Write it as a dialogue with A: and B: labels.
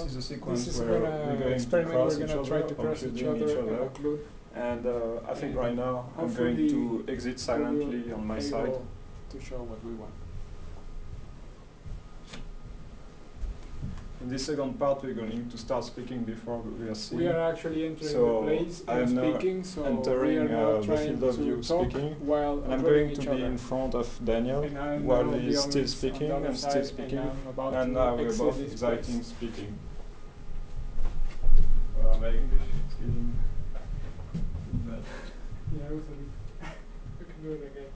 A: is a sequence
B: this is
A: where
B: gonna
A: we're going
B: experiment.
A: to cross
B: We're
A: each
B: gonna try
A: other,
B: to cross each
A: including
B: other and occlude.
A: And I think
B: And
A: right now I'm going to exit silently on my side.
B: To show what we want.
A: In this second part, we're going to start speaking before we are seeing.
B: We are actually entering
A: So
B: the place
A: I am now
B: speaking, so
A: entering
B: we are now
A: the
B: trying
A: field of
B: to
A: view
B: talk
A: speaking,
B: while
A: and I'm
B: observing
A: going to
B: each
A: be
B: other.
A: in front of Daniel
B: And I'm
A: while
B: now
A: he's
B: the
A: still
B: only
A: speaking.
B: on the
A: I'm
B: other
A: still
B: side,
A: speaking,
B: and I'm about
A: and
B: to
A: now we're
B: exit
A: both
B: this
A: exciting
B: place.
A: speaking. My English is getting bad.
B: Yeah, we can do it again.